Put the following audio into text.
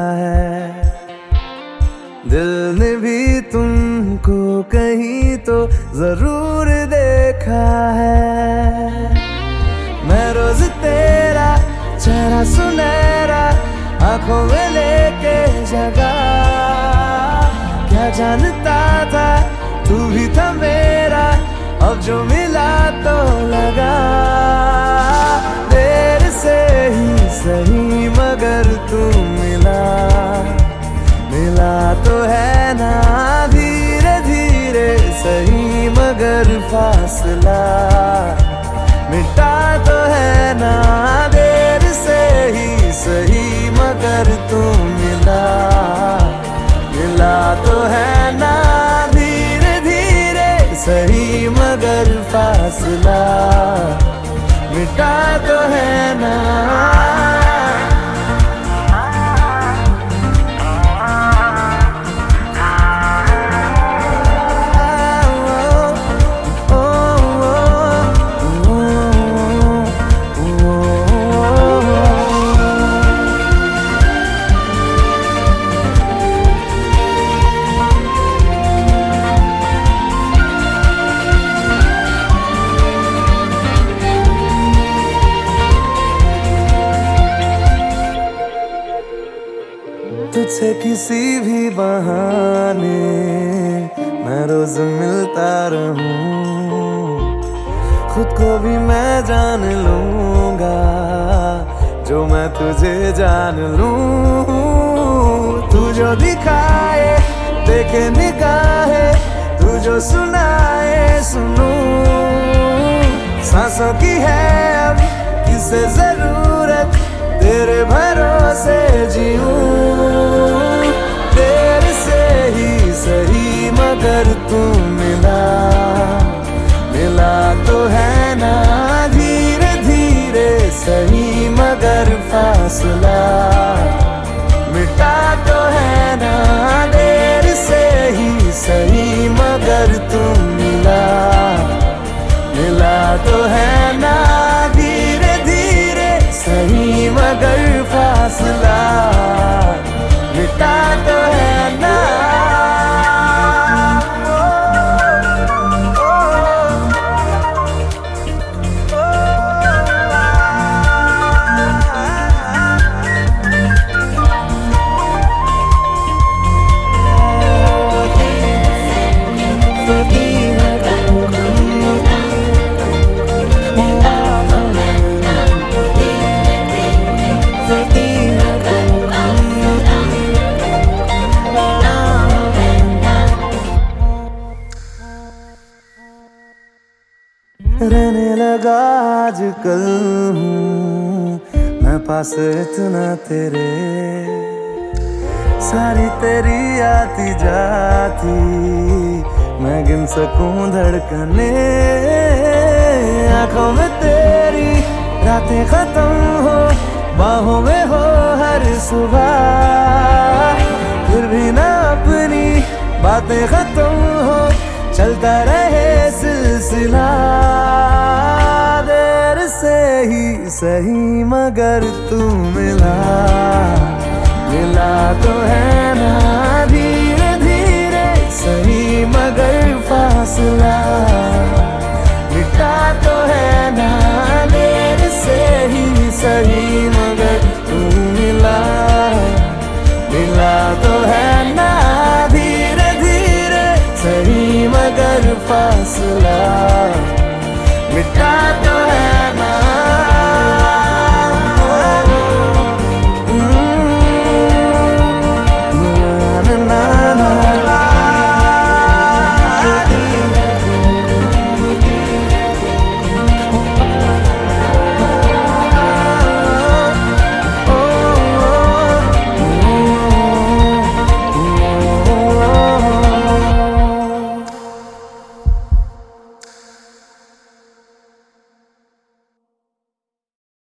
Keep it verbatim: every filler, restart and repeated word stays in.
है। दिल ने भी तुमको कहीं तो जरूर देखा है। मैं रोज तेरा चेहरा सुनहरा आंखों में लेके जगा, क्या जानता था तू भी था मेरा, अब जो मिला तो लगा। देर से ही सही मगर तू मिला, मिला तो है ना धीरे धीरे सही मगर फासला मिटा तो है ना। देर से ही सही मगर तू मिला, मिला तो है ना धीरे धीरे सही मगर फासला मिटा तो है ना। तुझसे किसी भी बहाने मैं रोज मिलता रहूं, खुद को भी मैं जान लूंगा जो मैं तुझे जान लूं। तू जो दिखाए देखे निगाहे, तू जो सुनाए सुनूं। सांसों की है अब किसे जरूरत, तेरे भरोसे जीऊं। देर से ही सही मगर तू मिला, मिला तो है ना धीरे धीरे सही मगर फासला मिटा तो है ना। देर से ही सही मगर तू मिला, मिला तो है ना धीरे धीरे सही मगर फासला मिटा तो है ना। रहने लगा आजकल हूँ मैं पास इतना तेरे, सारी तेरी आती जाती मैं गिन सकूं धड़कने। आंखों में तेरी रातें खत्म हो, बाहों में हो हर सुबह, फिर भी ना अपनी बातें खत्म हो, चलता रहे सिलसिला। देर से ही सही मगर तू मिला।